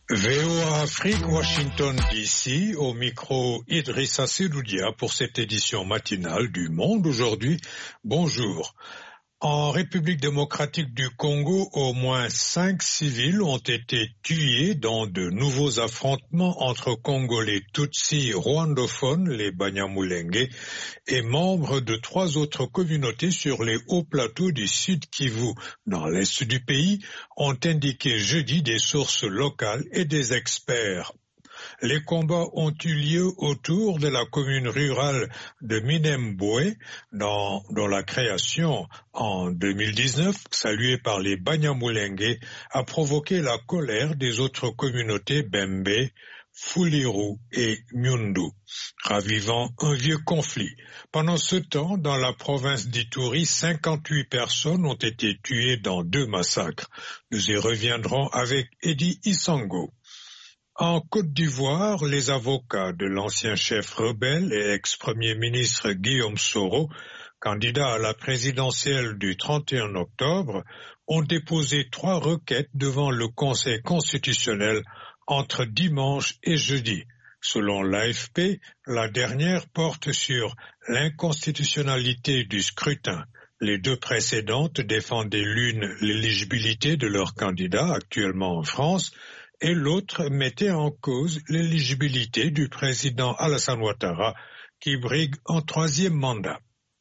VOA Afrique, Washington DC, au micro Idrissa Seloudia pour cette édition matinale du Monde aujourd'hui. Bonjour. En République démocratique du Congo, au moins 5 civils ont été tués dans de nouveaux affrontements entre Congolais Tutsis rwandophones, les Banyamulenge, et membres de 3 autres communautés sur les hauts plateaux du Sud Kivu, dans l'est du pays, ont indiqué jeudi des sources locales et des experts. Les combats ont eu lieu autour de la commune rurale de Minembwe, dont la création en 2019, saluée par les Banyamulenge, a provoqué la colère des autres communautés Bembe, Fuliru et Myundu, ravivant un vieux conflit. Pendant ce temps, dans la province d'Ituri, 58 personnes ont été tuées dans 2 massacres. Nous y reviendrons avec Eddie Isango. En Côte d'Ivoire, les avocats de l'ancien chef rebelle et ex-premier ministre Guillaume Soro, candidat à la présidentielle du 31 octobre, ont déposé 3 requêtes devant le Conseil constitutionnel entre dimanche et jeudi. Selon l'AFP, la dernière porte sur l'inconstitutionnalité du scrutin. Les 2 précédentes défendaient l'une l'éligibilité de leur candidat actuellement en France, et l'autre mettait en cause l'éligibilité du président Alassane Ouattara qui brigue un 3e mandat.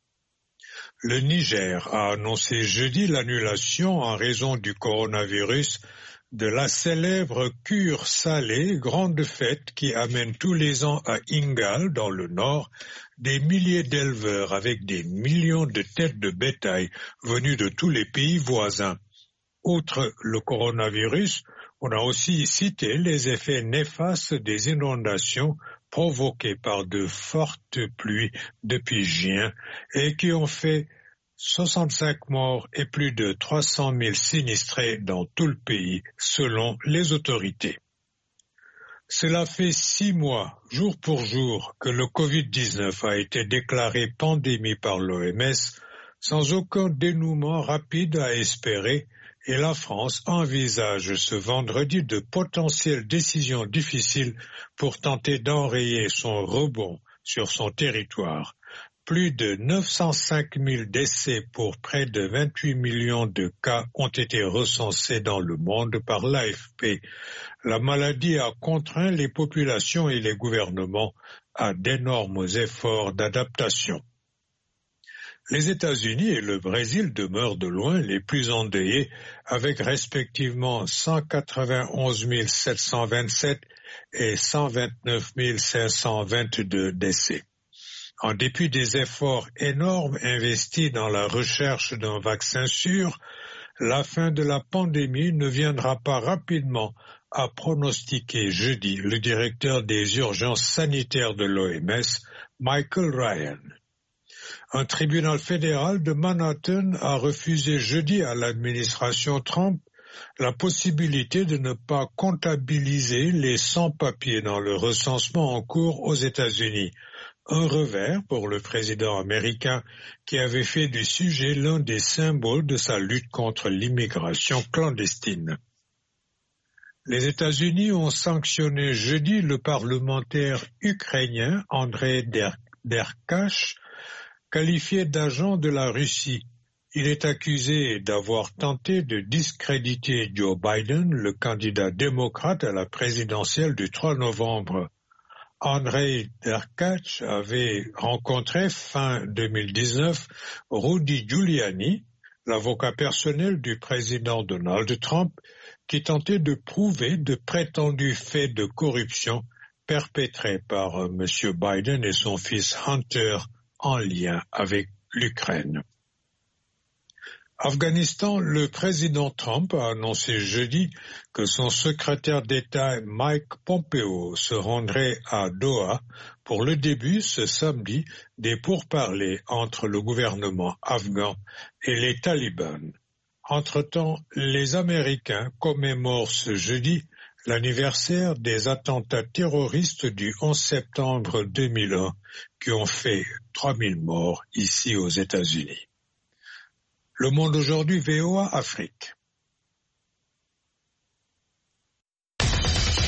Le Niger a annoncé jeudi l'annulation en raison du coronavirus de la célèbre cure salée, grande fête qui amène tous les ans à Ingal, dans le nord, des milliers d'éleveurs avec des millions de têtes de bétail venues de tous les pays voisins. Outre le coronavirus, on a aussi cité les effets néfastes des inondations provoquées par de fortes pluies depuis juin et qui ont fait 65 morts et plus de 300 000 sinistrés dans tout le pays, selon les autorités. Cela fait 6 mois, jour pour jour, que le Covid-19 a été déclaré pandémie par l'OMS, sans aucun dénouement rapide à espérer, et la France envisage ce vendredi de potentielles décisions difficiles pour tenter d'enrayer son rebond sur son territoire. Plus de 905 000 décès pour près de 28 millions de cas ont été recensés dans le monde par l'AFP. La maladie a contraint les populations et les gouvernements à d'énormes efforts d'adaptation. Les États-Unis et le Brésil demeurent de loin les plus endeuillés, avec respectivement 191 727 et 129 522 décès. En dépit des efforts énormes investis dans la recherche d'un vaccin sûr, la fin de la pandémie ne viendra pas rapidement, a pronostiqué jeudi le directeur des urgences sanitaires de l'OMS, Michael Ryan. Un tribunal fédéral de Manhattan a refusé jeudi à l'administration Trump la possibilité de ne pas comptabiliser les sans-papiers dans le recensement en cours aux États-Unis. Un revers pour le président américain qui avait fait du sujet l'un des symboles de sa lutte contre l'immigration clandestine. Les États-Unis ont sanctionné jeudi le parlementaire ukrainien Andrei Derkach, qualifié d'agent de la Russie. Il est accusé d'avoir tenté de discréditer Joe Biden, le candidat démocrate à la présidentielle du 3 novembre. Andrei Derkach avait rencontré fin 2019 Rudy Giuliani, l'avocat personnel du président Donald Trump, qui tentait de prouver de prétendus faits de corruption perpétrés par M. Biden et son fils Hunter en lien avec l'Ukraine. Afghanistan, le président Trump a annoncé jeudi que son secrétaire d'État Mike Pompeo se rendrait à Doha pour le début ce samedi des pourparlers entre le gouvernement afghan et les talibans. Entre-temps, les Américains commémorent ce jeudi l'anniversaire des attentats terroristes du 11 septembre 2001 qui ont fait 3000 morts ici aux États-Unis. Le Monde aujourd'hui, VOA Afrique.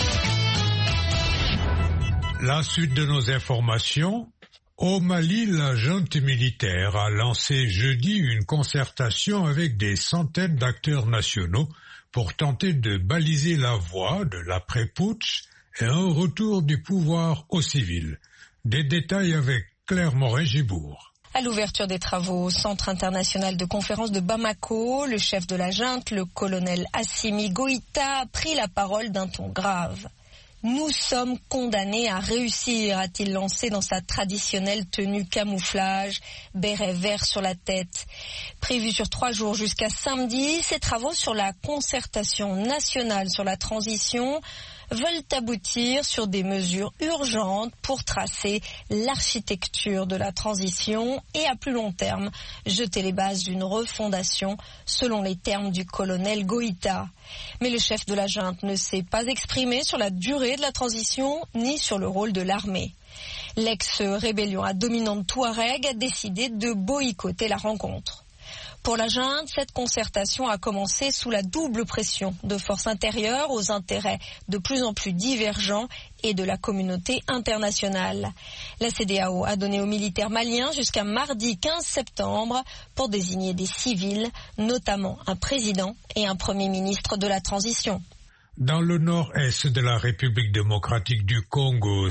La suite de nos informations. Au Mali, la junte militaire a lancé jeudi une concertation avec des centaines d'acteurs nationaux pour tenter de baliser la voie de l'après-putsch et un retour du pouvoir aux civils. Des détails avec Claire Moret-Gibourg. À l'ouverture des travaux au Centre international de conférence de Bamako, le chef de la junte, le colonel Assimi Goïta, a pris la parole d'un ton grave. Nous sommes condamnés à réussir, a-t-il lancé dans sa traditionnelle tenue camouflage, béret vert sur la tête. Prévu sur 3 jours jusqu'à samedi, ces travaux sur la concertation nationale sur la transition veulent aboutir sur des mesures urgentes pour tracer l'architecture de la transition et à plus long terme jeter les bases d'une refondation selon les termes du colonel Goïta. Mais le chef de la junte ne s'est pas exprimé sur la durée de la transition ni sur le rôle de l'armée. L'ex-rébellion à dominante Touareg a décidé de boycotter la rencontre. Pour la junte, cette concertation a commencé sous la double pression de forces intérieures aux intérêts de plus en plus divergents et de la communauté internationale. La CEDEAO a donné aux militaires maliens jusqu'à mardi 15 septembre pour désigner des civils, notamment un président et un premier ministre de la transition. Dans le nord-est de la République démocratique du Congo,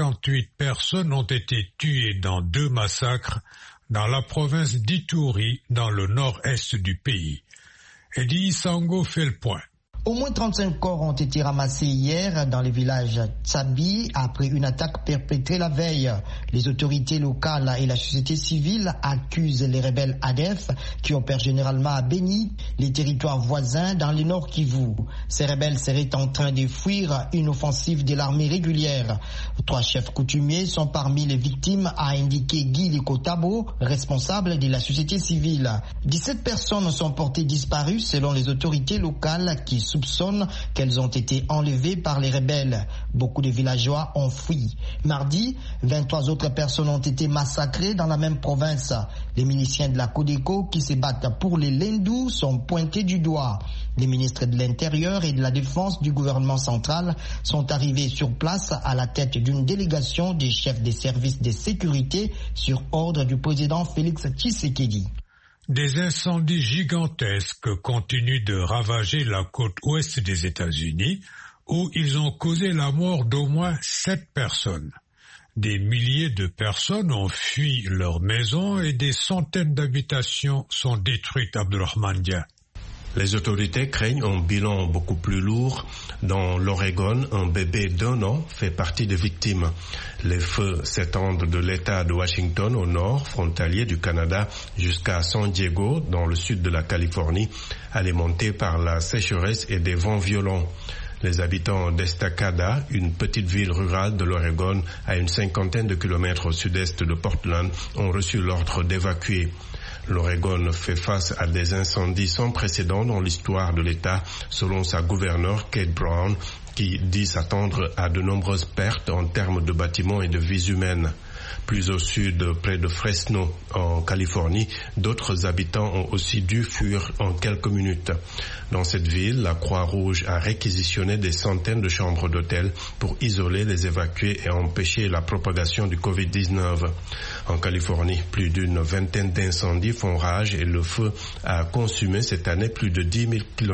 58 personnes ont été tuées dans 2 massacres dans la province d'Ituri, dans le nord-est du pays. Eddie Sango fait le point. Au moins 35 corps ont été ramassés hier dans le village Tsabi après une attaque perpétrée la veille. Les autorités locales et la société civile accusent les rebelles ADF qui opèrent généralement à Beni, les territoires voisins dans le nord Kivu. Ces rebelles seraient en train de fuir une offensive de l'armée régulière. 3 chefs coutumiers sont parmi les victimes, a indiqué Guy Likotabo, responsable de la société civile. 17 personnes sont portées disparues selon les autorités locales qui soupçonnent qu'elles ont été enlevées par les rebelles. Beaucoup de villageois ont fui. Mardi, 23 autres personnes ont été massacrées dans la même province. Les miliciens de la Codeco qui se battent pour les Lendou sont pointés du doigt. Les ministres de l'Intérieur et de la Défense du gouvernement central sont arrivés sur place à la tête d'une délégation des chefs des services de sécurité sur ordre du président Félix Tshisekedi. Des incendies gigantesques continuent de ravager la côte ouest des États-Unis, où ils ont causé la mort d'au moins 7 personnes. Des milliers de personnes ont fui leurs maisons et des centaines d'habitations sont détruites, Abdurrahman Dia. Les autorités craignent un bilan beaucoup plus lourd. Dans l'Oregon, un bébé d'1 an fait partie des victimes. Les feux s'étendent de l'État de Washington au nord, frontalier du Canada, jusqu'à San Diego, dans le sud de la Californie, alimentés par la sécheresse et des vents violents. Les habitants d'Estacada, une petite ville rurale de l'Oregon, à une 50aine de kilomètres au sud-est de Portland, ont reçu l'ordre d'évacuer. L'Oregon fait face à des incendies sans précédent dans l'histoire de l'État, selon sa gouverneure Kate Brown, qui dit s'attendre à de nombreuses pertes en termes de bâtiments et de vies humaines. Plus au sud, près de Fresno, en Californie, d'autres habitants ont aussi dû fuir en quelques minutes. Dans cette ville, la Croix-Rouge a réquisitionné des centaines de chambres d'hôtel pour isoler les évacués et empêcher la propagation du Covid-19. En Californie, plus d'une vingtaine d'incendies font rage et le feu a consumé cette année plus de 10 000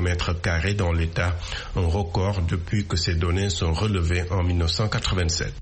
km² dans l'État, un record depuis que ces données sont relevées en 1987.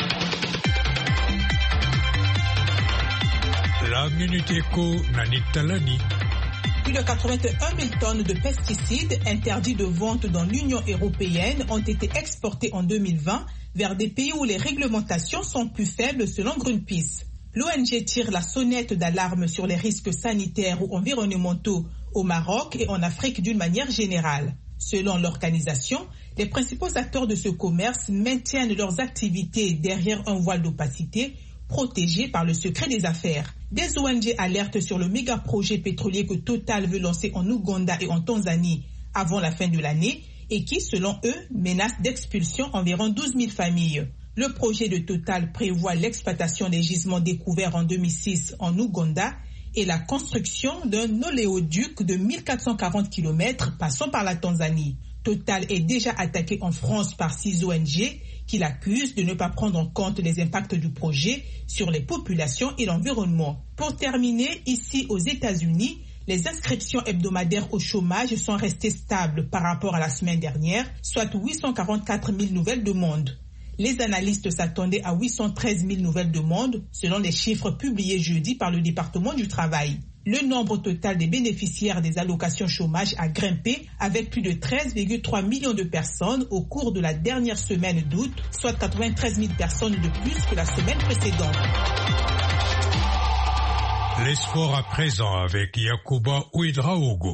La Minute Éco, Nanik Talani. Plus de 81 000 tonnes de pesticides interdits de vente dans l'Union européenne ont été exportées en 2020 vers des pays où les réglementations sont plus faibles selon Greenpeace. L'ONG tire la sonnette d'alarme sur les risques sanitaires ou environnementaux au Maroc et en Afrique d'une manière générale. Selon l'organisation, les principaux acteurs de ce commerce maintiennent leurs activités derrière un voile d'opacité protégés par le secret des affaires. Des ONG alertent sur le méga-projet pétrolier que Total veut lancer en Ouganda et en Tanzanie avant la fin de l'année et qui, selon eux, menace d'expulsion environ 12 000 familles. Le projet de Total prévoit l'exploitation des gisements découverts en 2006 en Ouganda et la construction d'un oléoduc de 1440 km passant par la Tanzanie. Total est déjà attaqué en France par 6 ONG qui l'accusent de ne pas prendre en compte les impacts du projet sur les populations et l'environnement. Pour terminer, ici aux États-Unis, les inscriptions hebdomadaires au chômage sont restées stables par rapport à la semaine dernière, soit 844 000 nouvelles demandes. Les analystes s'attendaient à 813 000 nouvelles demandes, selon les chiffres publiés jeudi par le département du travail. Le nombre total des bénéficiaires des allocations chômage a grimpé avec plus de 13,3 millions de personnes au cours de la dernière semaine d'août, soit 93 000 personnes de plus que la semaine précédente. Les sports à présent avec Yacouba Ouedraogo.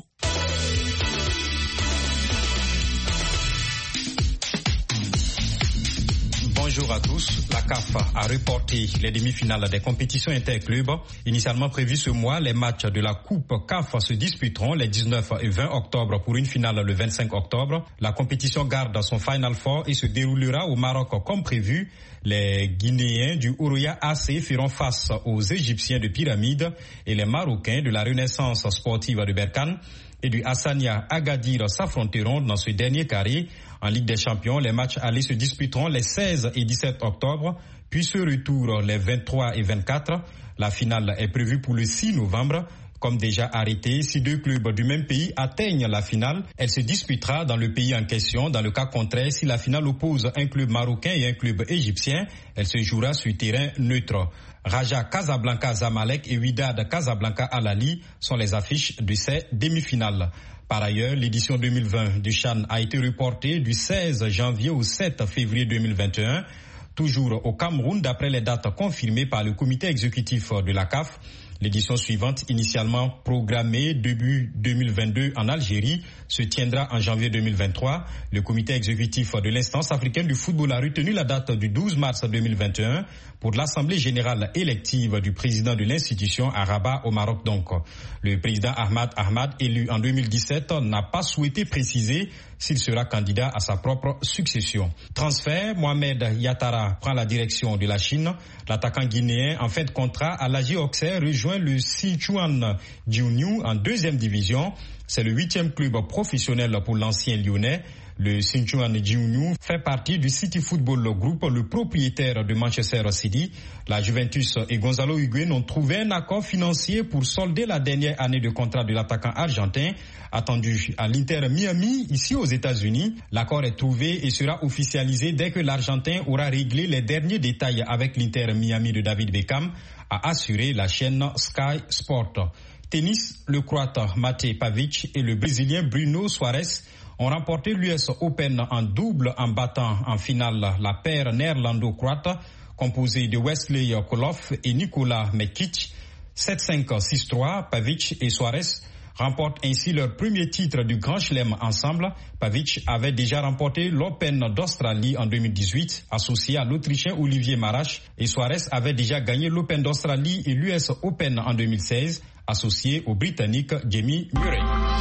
Bonjour à tous. La CAF a reporté les demi-finales des compétitions interclubs. Initialement prévues ce mois, les matchs de la Coupe CAF se disputeront les 19 et 20 octobre pour une finale le 25 octobre. La compétition garde son Final Four et se déroulera au Maroc comme prévu. Les Guinéens du Oroya AC feront face aux Égyptiens de Pyramide et les Marocains de la Renaissance sportive de Berkane et du Hassania Agadir s'affronteront dans ce dernier carré. En Ligue des Champions, les matchs allés se disputeront les 16 et 17 octobre, puis ce retour les 23 et 24. La finale est prévue pour le 6 novembre. Comme déjà arrêté, si 2 clubs du même pays atteignent la finale, elle se disputera dans le pays en question. Dans le cas contraire, si la finale oppose un club marocain et un club égyptien, elle se jouera sur terrain neutre. Raja Casablanca Zamalek et Wydad Casablanca Al Ahly sont les affiches de ces demi-finales. Par ailleurs, l'édition 2020 du CHAN a été reportée du 16 janvier au 7 février 2021, toujours au Cameroun, d'après les dates confirmées par le comité exécutif de la CAF. L'édition suivante, initialement programmée début 2022 en Algérie, se tiendra en janvier 2023. Le comité exécutif de l'instance africaine du football a retenu la date du 12 mars 2021 pour l'assemblée générale élective du président de l'institution à Rabat au Maroc donc. Le président Ahmad, élu en 2017, n'a pas souhaité préciser s'il sera candidat à sa propre succession. Transfert, Mohamed Yattara prend la direction de la Chine. L'attaquant guinéen en fin de contrat à l'AG Auxerre rejoint le Sichuan Jiunyou en 2e division. C'est le 8e club professionnel pour l'ancien lyonnais. Le Sichuan Jiunyou fait partie du City Football Group, le propriétaire de Manchester City. La Juventus et Gonzalo Higuaín ont trouvé un accord financier pour solder la dernière année de contrat de l'attaquant argentin, attendu à l'Inter Miami, ici aux États-Unis. L'accord est trouvé et sera officialisé dès que l'Argentin aura réglé les derniers détails avec l'Inter Miami de David Beckham, a assuré la chaîne Sky Sport. Tennis, le Croate Mate Pavic et le Brésilien Bruno Soares ont remporté l'US Open en double en battant en finale la paire néerlando-croate composée de Wesley Koloff et Nikola Mekic. 7-5, 6-3, Pavic et Soares remportent ainsi leur premier titre du Grand Chelem ensemble. Pavic avait déjà remporté l'Open d'Australie en 2018, associé à l'Autrichien Olivier Marache, et Soares avait déjà gagné l'Open d'Australie et l'US Open en 2016, associé au Britannique Jamie Murray.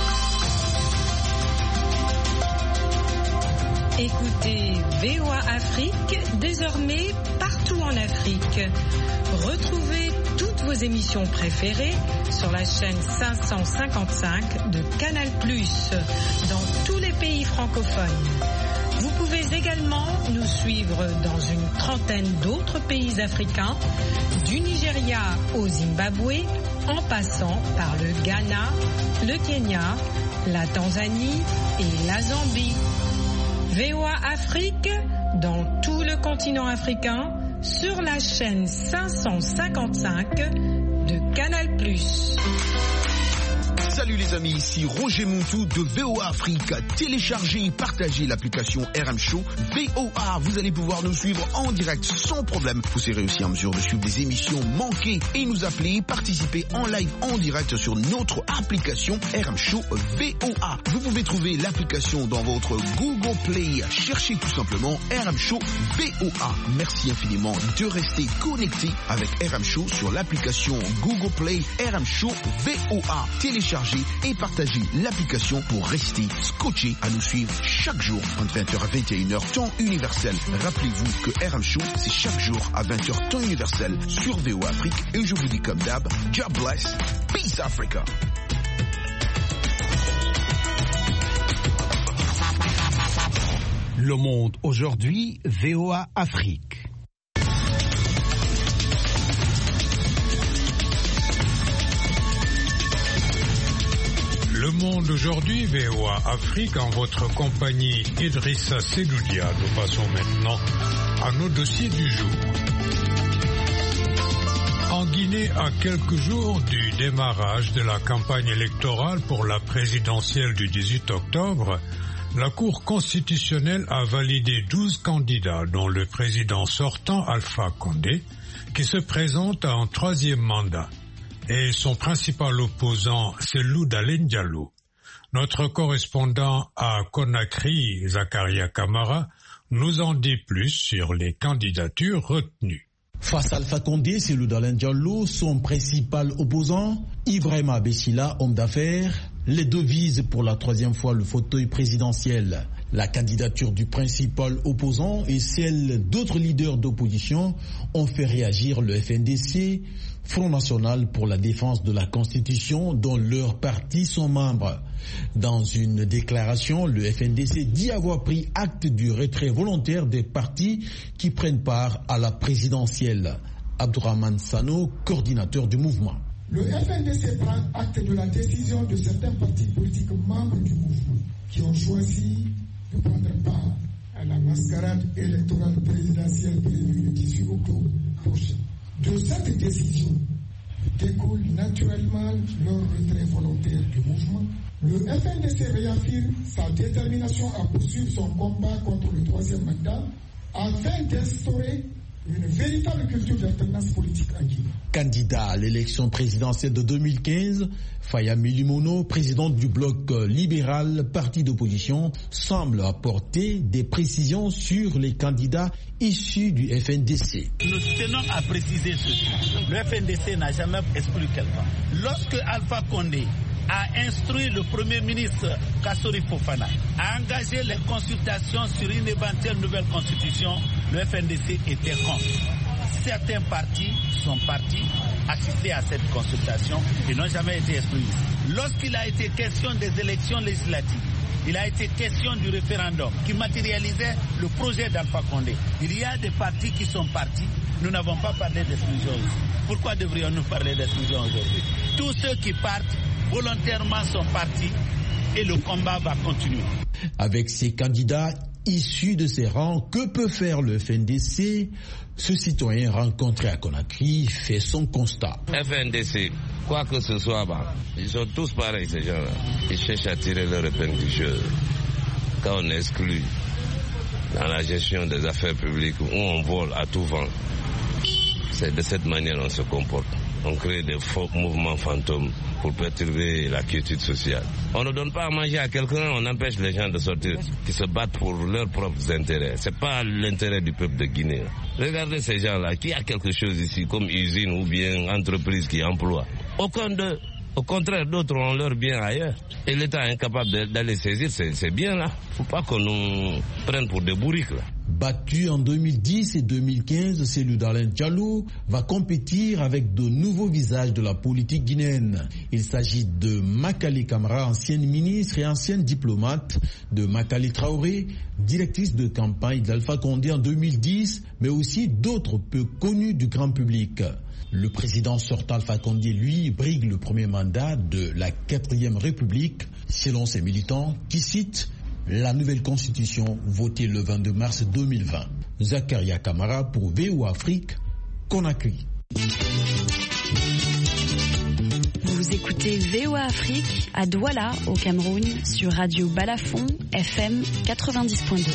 Écoutez VOA Afrique, désormais partout en Afrique. Retrouvez toutes vos émissions préférées sur la chaîne 555 de Canal+, dans tous les pays francophones. Vous pouvez également nous suivre dans une trentaine d'autres pays africains, du Nigeria au Zimbabwe, en passant par le Ghana, le Kenya, la Tanzanie et la Zambie. VOA Afrique, dans tout le continent africain, sur la chaîne 555 de Canal+. Salut les amis, ici Roger Montou de VOA Afrique. Téléchargez et partagez l'application RM Show VOA. Vous allez pouvoir nous suivre en direct sans problème. Vous serez aussi en mesure de suivre des émissions manquées et nous appeler, participer en live en direct sur notre application RM Show VOA. Vous pouvez trouver l'application dans votre Google Play. Cherchez tout simplement RM Show VOA. Merci infiniment de rester connecté avec RM Show sur l'application Google Play RM Show VOA. Téléchargez et partagez l'application pour rester scotché à nous suivre chaque jour entre 20h à 21h temps universel. Rappelez-vous que RM Show c'est chaque jour à 20h temps universel sur VOA Afrique et je vous dis comme d'hab, God bless, peace Africa. Le Monde aujourd'hui, VOA Afrique. Le Monde aujourd'hui, VOA Afrique, en votre compagnie Idrissa Seloudia. Nous passons maintenant à nos dossiers du jour. En Guinée, à quelques jours du démarrage de la campagne électorale pour la présidentielle du 18 octobre, la Cour constitutionnelle a validé 12 candidats, dont le président sortant Alpha Condé, qui se présente en 3e mandat. Et son principal opposant, c'est Dalein Diallo. Notre correspondant à Conakry, Zakaria Kamara, nous en dit plus sur les candidatures retenues. Face à Alpha Condé, c'est Dalein Diallo, son principal opposant, Ibrahima Bessila, homme d'affaires. Les deux visent pour la 3e fois le fauteuil présidentiel. La candidature du principal opposant et celle d'autres leaders d'opposition ont fait réagir le FNDC, Front National pour la défense de la Constitution, dont leurs partis sont membres. Dans une déclaration, le FNDC dit avoir pris acte du retrait volontaire des partis qui prennent part à la présidentielle. Abdourahmane Sano, coordinateur du mouvement. Le FNDC prend acte de la décision de certains partis politiques membres du mouvement qui ont choisi de prendre part à la mascarade électorale présidentielle prévue le 18 octobre prochain. De cette décision découle naturellement leur retrait volontaire du mouvement. Le FNDC réaffirme sa détermination à poursuivre son combat contre le 3e mandat afin d'instaurer une véritable culture d'alternance politique en Guinée. Candidat à l'élection présidentielle de 2015, Faya Milimono, présidente du bloc libéral, parti d'opposition, semble apporter des précisions sur les candidats issus du FNDC. Nous tenons à préciser ceci. Le FNDC n'a jamais exclu quelqu'un. Lorsque Alpha Condé a instruit le Premier ministre Kassori Fofana à engager les consultations sur une éventuelle nouvelle constitution, le FNDC était contre. Certains partis sont partis assister à cette consultation et n'ont jamais été exclus. Lorsqu'il a été question des élections législatives, il a été question du référendum qui matérialisait le projet d'Alpha Condé. Il y a des partis qui sont partis. Nous n'avons pas parlé d'exclusion ici. Pourquoi devrions-nous parler d'exclusion aujourd'hui? Tous ceux qui partent volontairement sont partis et le combat va continuer. Avec ces candidats issus de ces rangs, que peut faire le FNDC? Ce citoyen rencontré à Conakry fait son constat. FNDC, quoi que ce soit, ils sont tous pareils ces gens-là. Ils cherchent à tirer leur épingle du jeu. Quand on exclut dans la gestion des affaires publiques où on vole à tout vent, c'est de cette manière qu'on se comporte. On crée des faux mouvements fantômes pour perturber la quiétude sociale. On ne donne pas à manger à quelqu'un, on empêche les gens de sortir, qui se battent pour leurs propres intérêts. C'est pas l'intérêt du peuple de Guinée. Regardez ces gens-là, qui a quelque chose ici, comme usine ou bien entreprise qui emploie. Aucun d'eux. Au contraire, d'autres ont leur bien ailleurs. Et l'État est incapable d'aller saisir ces biens-là. Faut pas qu'on nous prenne pour des bourriques, là. Battu en 2010 et 2015, Cellou Dalein Diallo va compétir avec de nouveaux visages de la politique guinéenne. Il s'agit de Makali Camara, ancienne ministre et ancienne diplomate, de Makali Traoré, directrice de campagne d'Alpha Condé en 2010, mais aussi d'autres peu connus du grand public. Le président sortant Alpha Condé, lui, brigue le premier mandat de la 4e République, selon ses militants, qui citent la nouvelle constitution votée le 22 mars 2020. Zakaria Kamara pour VOA Afrique, Conakry. Vous écoutez VOA Afrique à Douala, au Cameroun, sur Radio Balafon, FM 90.2.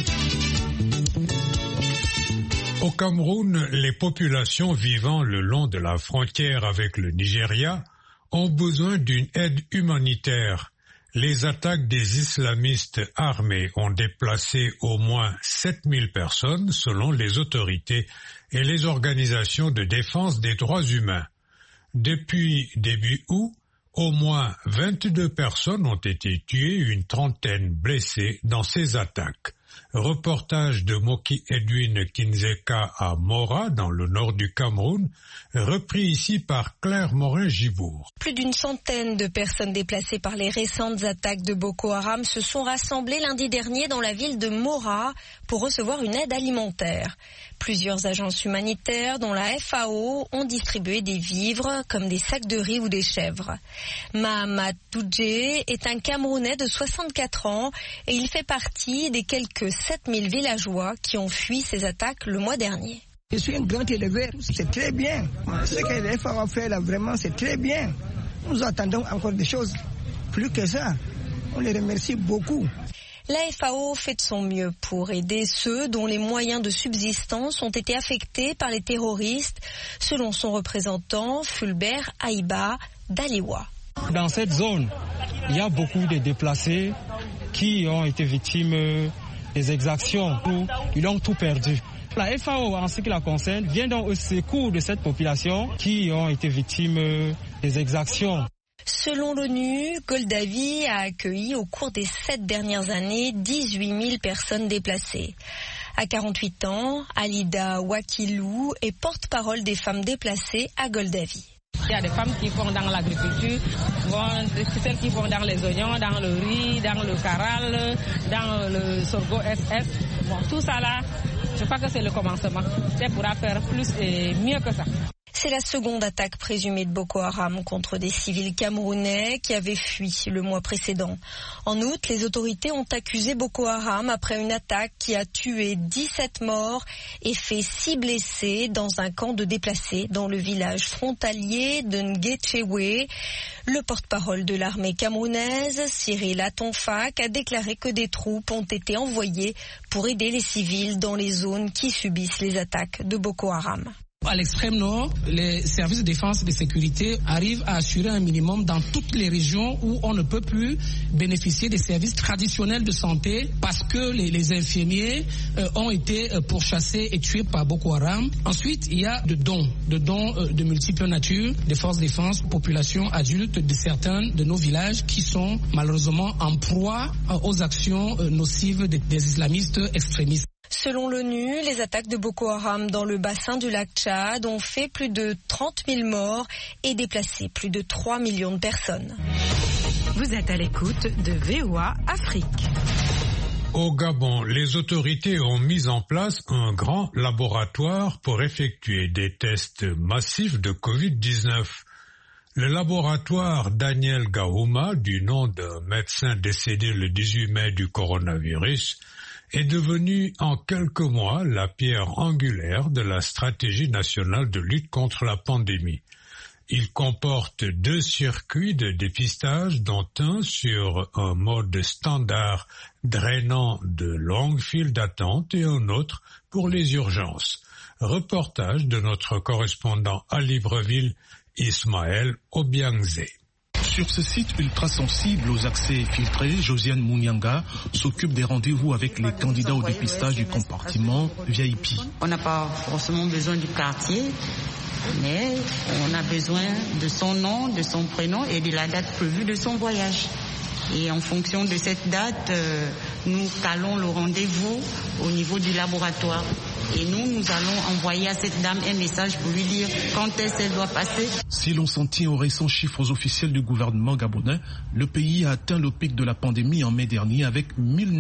Au Cameroun, les populations vivant le long de la frontière avec le Nigeria ont besoin d'une aide humanitaire. Les attaques des islamistes armés ont déplacé au moins 7000 personnes selon les autorités et les organisations de défense des droits humains. Depuis début août, au moins 22 personnes ont été tuées, une trentaine blessées dans ces attaques. Reportage de Moki Edwin Kinzeka à Mora, dans le nord du Cameroun, repris ici par Claire Morin-Gibourg. Plus d'une centaine de personnes déplacées par les récentes attaques de Boko Haram se sont rassemblées lundi dernier dans la ville de Mora pour recevoir une aide alimentaire. Plusieurs agences humanitaires, dont la FAO, ont distribué des vivres comme des sacs de riz ou des chèvres. Mahamat Doudje est un Camerounais de 64 ans et il fait partie des quelques 7000 villageois qui ont fui ces attaques le mois dernier. Je suis un grand éleveur, c'est très bien. Ce que les FAO fait là, vraiment, c'est très bien. Nous attendons encore des choses. Plus que ça, on les remercie beaucoup. La FAO fait de son mieux pour aider ceux dont les moyens de subsistance ont été affectés par les terroristes, selon son représentant Fulbert Aïba d'Aliwa. Dans cette zone, il y a beaucoup de déplacés qui ont été victimes des exactions. Ils ont tout perdu. La FAO, en ce qui la concerne, vient donc au secours de cette population qui ont été victimes des exactions. Selon l'ONU, Goldavi a accueilli au cours des 7 dernières années 18 000 personnes déplacées. À 48 ans, Alida Wakilou est porte-parole des femmes déplacées à Goldavi. Il y a des femmes qui font dans l'agriculture, celles qui font dans les oignons, dans le riz, dans le caral, dans le sorgho SS. Bon, tout ça là, je crois que c'est le commencement. On pourra faire plus et mieux que ça. C'est la seconde attaque présumée de Boko Haram contre des civils camerounais qui avaient fui le mois précédent. En août, les autorités ont accusé Boko Haram après une attaque qui a tué 17 morts et fait 6 blessés dans un camp de déplacés dans le village frontalier de Ngetchewe. Le porte-parole de l'armée camerounaise, Cyril Atonfak, a déclaré que des troupes ont été envoyées pour aider les civils dans les zones qui subissent les attaques de Boko Haram. À l'extrême nord, les services de défense et de sécurité arrivent à assurer un minimum dans toutes les régions où on ne peut plus bénéficier des services traditionnels de santé parce que les infirmiers ont été pourchassés et tués par Boko Haram. Ensuite, il y a de dons de multiples natures, des forces de défense, populations adultes de certains de nos villages qui sont malheureusement en proie aux actions nocives des islamistes extrémistes. Selon l'ONU, les attaques de Boko Haram dans le bassin du lac Tchad ont fait plus de 30 000 morts et déplacé plus de 3 millions de personnes. Vous êtes à l'écoute de VOA Afrique. Au Gabon, les autorités ont mis en place un grand laboratoire pour effectuer des tests massifs de Covid-19. Le laboratoire Daniel Gahouma, du nom d'un médecin décédé le 18 mai du coronavirus, est devenu en quelques mois la pierre angulaire de la stratégie nationale de lutte contre la pandémie. Il comporte 2 circuits de dépistage, dont un sur un mode standard drainant de longues files d'attente et un autre pour les urgences. Reportage de notre correspondant à Libreville, Ismaël Obiangze. Sur ce site ultra sensible aux accès filtrés, Josiane Mounianga s'occupe des rendez-vous avec les candidats au dépistage du compartiment VIP. On n'a pas forcément besoin du quartier, mais on a besoin de son nom, de son prénom et de la date prévue de son voyage. Et en fonction de cette date, nous calons le rendez-vous au niveau du laboratoire. Et nous allons envoyer à cette dame un message pour lui dire quand est-ce qu'elle doit passer. Si l'on s'en tient aux récents chiffres officiels du gouvernement gabonais, le pays a atteint le pic de la pandémie en mai dernier avec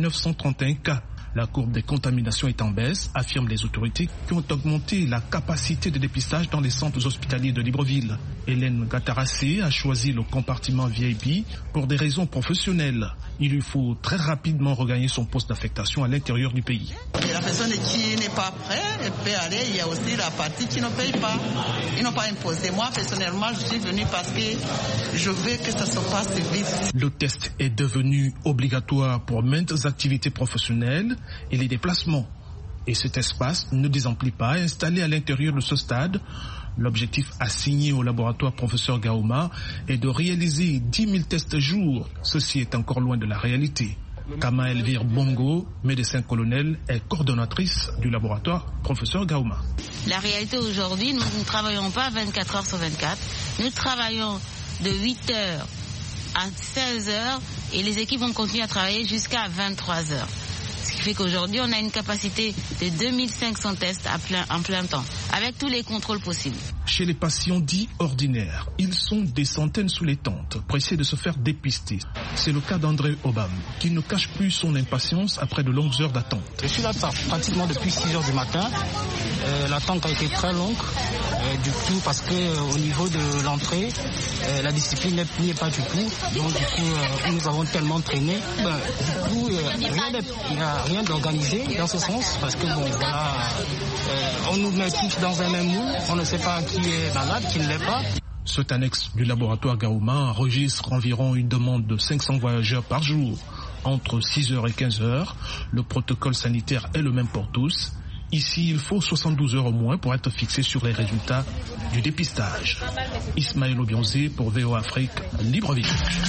1931 cas. La courbe des contaminations est en baisse, affirment les autorités qui ont augmenté la capacité de dépistage dans les centres hospitaliers de Libreville. Hélène Gatarassé a choisi le compartiment VIP pour des raisons professionnelles. Il lui faut très rapidement regagner son poste d'affectation à l'intérieur du pays. Et la personne qui n'est pas prête, elle peut aller. Il y a aussi la partie qui ne paye pas. Ils n'ont pas imposé. Moi, personnellement, je suis venue parce que je veux que ça se passe vite. Le test est devenu obligatoire pour maintes activités professionnelles et les déplacements. Et cet espace ne désemplit pas, installé à l'intérieur de ce stade. L'objectif assigné au laboratoire professeur Gahouma est de réaliser 10 000 tests jour. Ceci est encore loin de la réalité. Kama Elvire Bongo, médecin colonel, est coordonnatrice du laboratoire professeur Gahouma. La réalité aujourd'hui, nous ne travaillons pas 24 heures sur 24. Nous travaillons de 8 heures à 16 heures et les équipes vont continuer à travailler jusqu'à 23 heures. Ce qui qui fait qu'aujourd'hui, on a une capacité de 2500 tests en plein temps, avec tous les contrôles possibles. Chez les patients dits ordinaires, ils sont des centaines sous les tentes, pressés de se faire dépister. C'est le cas d'André Obam, qui ne cache plus son impatience après de longues heures d'attente. Je suis là pratiquement depuis 6 heures du matin. L'attente a été très longue, du coup, parce qu'au niveau de l'entrée, la discipline n'y est pas du tout. Donc, du coup, nous avons tellement traîné. Du coup, il n'y a rien d'organisé dans ce sens, parce que, bon, voilà, on nous met tous dans un même moule, on ne sait pas qui est malade, qui ne l'est pas. Cet annexe du laboratoire Gaouma enregistre environ une demande de 500 voyageurs par jour. Entre 6h et 15h, le protocole sanitaire est le même pour tous. Ici, il faut 72 heures au moins pour être fixé sur les résultats du dépistage. Ismaël Obionzé pour VOA Afrique, Libreville.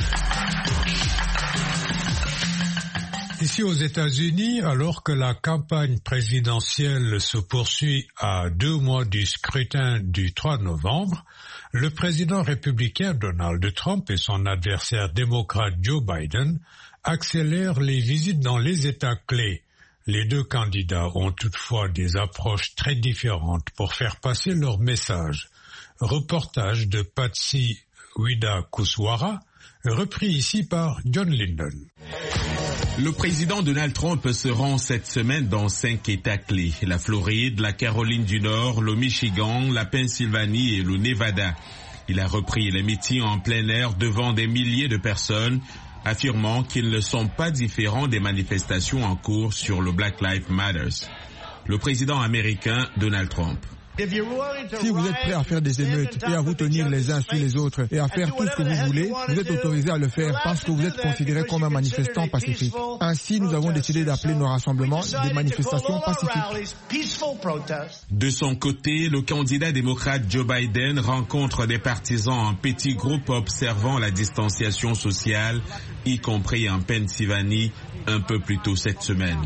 Ici aux États-Unis, alors que la campagne présidentielle se poursuit à 2 mois du scrutin du 3 novembre, le président républicain Donald Trump et son adversaire démocrate Joe Biden accélèrent les visites dans les États clés. Les deux candidats ont toutefois des approches très différentes pour faire passer leur message. Reportage de Patsy Widakuswara, repris ici par John Linden. Le président Donald Trump se rend cette semaine dans 5 États clés. La Floride, la Caroline du Nord, le Michigan, la Pennsylvanie et le Nevada. Il a repris les meetings en plein air devant des milliers de personnes, affirmant qu'ils ne sont pas différents des manifestations en cours sur le Black Lives Matter. Le président américain Donald Trump. Si vous êtes prêt à faire des émeutes et à vous tenir les uns sur les autres et à faire tout ce que vous voulez, vous êtes autorisé à le faire parce que vous êtes considéré comme un manifestant pacifique. Ainsi, nous avons décidé d'appeler nos rassemblements des manifestations pacifiques. De son côté, le candidat démocrate Joe Biden rencontre des partisans en petits groupes observant la distanciation sociale, y compris en Pennsylvanie, un peu plus tôt cette semaine.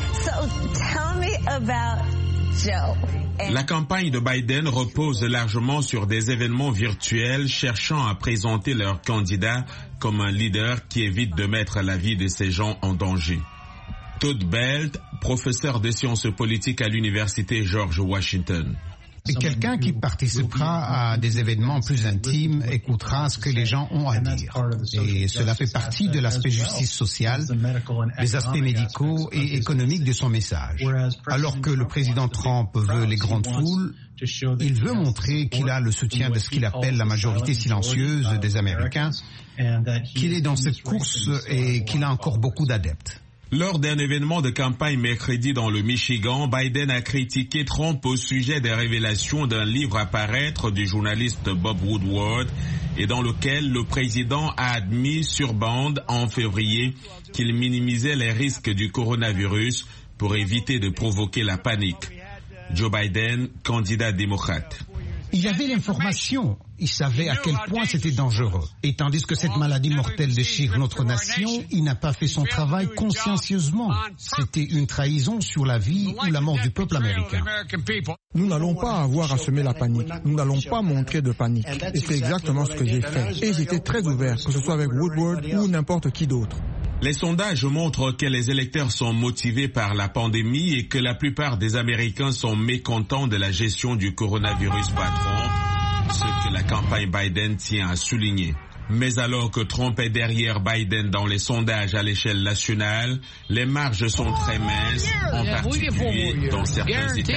La campagne de Biden repose largement sur des événements virtuels cherchant à présenter leur candidat comme un leader qui évite de mettre la vie de ces gens en danger. Todd Belt, professeur de sciences politiques à l'université George Washington. Et quelqu'un qui participera à des événements plus intimes écoutera ce que les gens ont à dire. Et cela fait partie de l'aspect justice sociale, des aspects médicaux et économiques de son message. Alors que le président Trump veut les grandes foules, il veut montrer qu'il a le soutien de ce qu'il appelle la majorité silencieuse des Américains, qu'il est dans cette course et qu'il a encore beaucoup d'adeptes. Lors d'un événement de campagne mercredi dans le Michigan, Biden a critiqué Trump au sujet des révélations d'un livre à paraître du journaliste Bob Woodward et dans lequel le président a admis sur bande en février qu'il minimisait les risques du coronavirus pour éviter de provoquer la panique. Joe Biden, candidat démocrate. Il y avait l'information, il savait à quel point c'était dangereux. Et tandis que cette maladie mortelle déchire notre nation, il n'a pas fait son travail consciencieusement. C'était une trahison sur la vie ou la mort du peuple américain. Nous n'allons pas avoir à semer la panique. Nous n'allons pas montrer de panique. Et c'est exactement ce que j'ai fait. Et j'étais très ouvert, que ce soit avec Woodward ou n'importe qui d'autre. Les sondages montrent que les électeurs sont motivés par la pandémie et que la plupart des Américains sont mécontents de la gestion du coronavirus par Trump, ce que la campagne Biden tient à souligner. Mais alors que Trump est derrière Biden dans les sondages à l'échelle nationale, les marges sont très minces, en particulier dans certains États.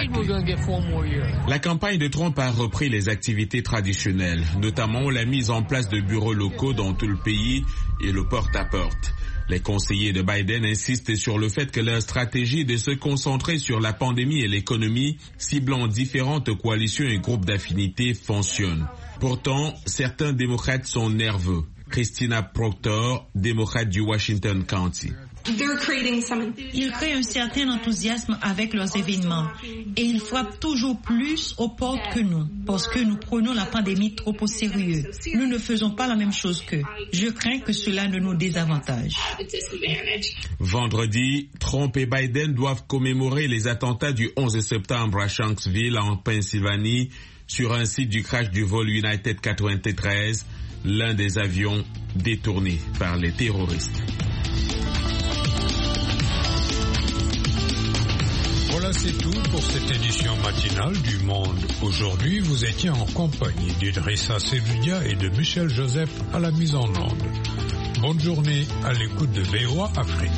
La campagne de Trump a repris les activités traditionnelles, notamment la mise en place de bureaux locaux dans tout le pays et le porte-à-porte. Les conseillers de Biden insistent sur le fait que leur stratégie est de se concentrer sur la pandémie et l'économie, ciblant différentes coalitions et groupes d'affinités, fonctionne. Pourtant, certains démocrates sont nerveux. Christina Proctor, démocrate du Washington County. Ils créent un certain enthousiasme avec leurs événements et ils frappent toujours plus aux portes que nous parce que nous prenons la pandémie trop au sérieux. Nous ne faisons pas la même chose qu'eux. Je crains que cela ne nous désavantage. Vendredi, Trump et Biden doivent commémorer les attentats du 11 septembre à Shanksville en Pennsylvanie sur un site du crash du vol United 93, l'un des avions détournés par les terroristes. c'est tout pour cette édition matinale du Monde. Aujourd'hui, vous étiez en compagnie d'Idrissa Seloudia et de Michel Joseph à la mise en onde. Bonne journée à l'écoute de VOA Afrique.